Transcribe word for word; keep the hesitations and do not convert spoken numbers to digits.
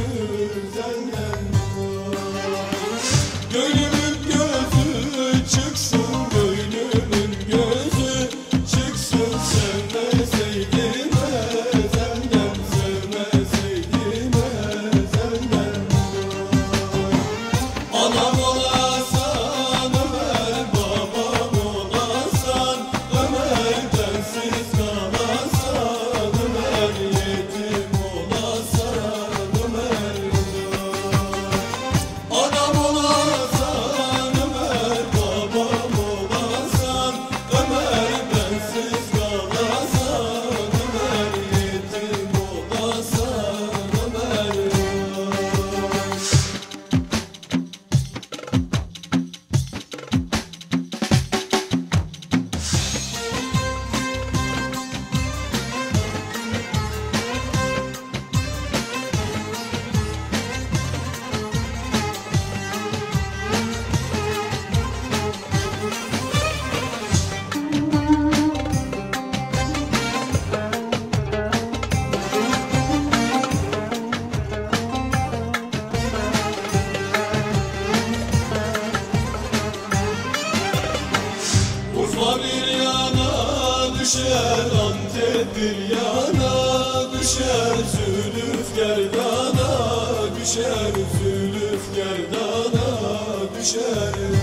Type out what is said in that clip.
güzelden gönlümün gözü çıksın, gönlümün gözü çıksın. Sevmeseydim ezelden, sevmeseydim ezelden. Anam olasan Ömer, babam olasan Ömer, bensiz kalasan Ömer, yetim olasan Ömer. Anam olasan Ömer, babam olasan Ömer, bensiz kalasan Ömer, yetim olasan Ömer. Urfa bir yana düşer, Antep bir yana düşer, Zülüf gerdana düşer, Zülüf gerdana düşer.